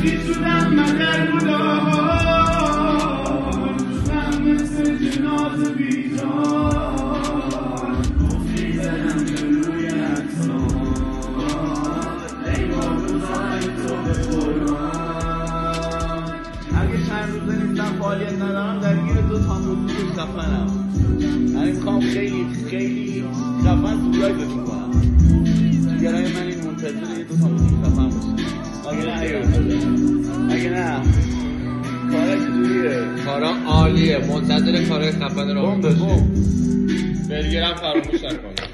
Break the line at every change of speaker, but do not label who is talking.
وقتی شدم من در بودان شدم مثل جناز بیجان گفتی زدم به روی اکسان لیوان روزای تو به قرآن اگه چند روزه نیستم فعالیت ندارم درگیر 2 تا موضوع خفنم یعنی میخوام خیلی خفن سورایزتون کنم دیگرهای من این منتظر یه 2 تا موضوع خفن باشه اگه نه کارا چجوریه؟
کارا عالیه، منتظر کارای خفن رو
بمب
برگرم فراموش نکنم.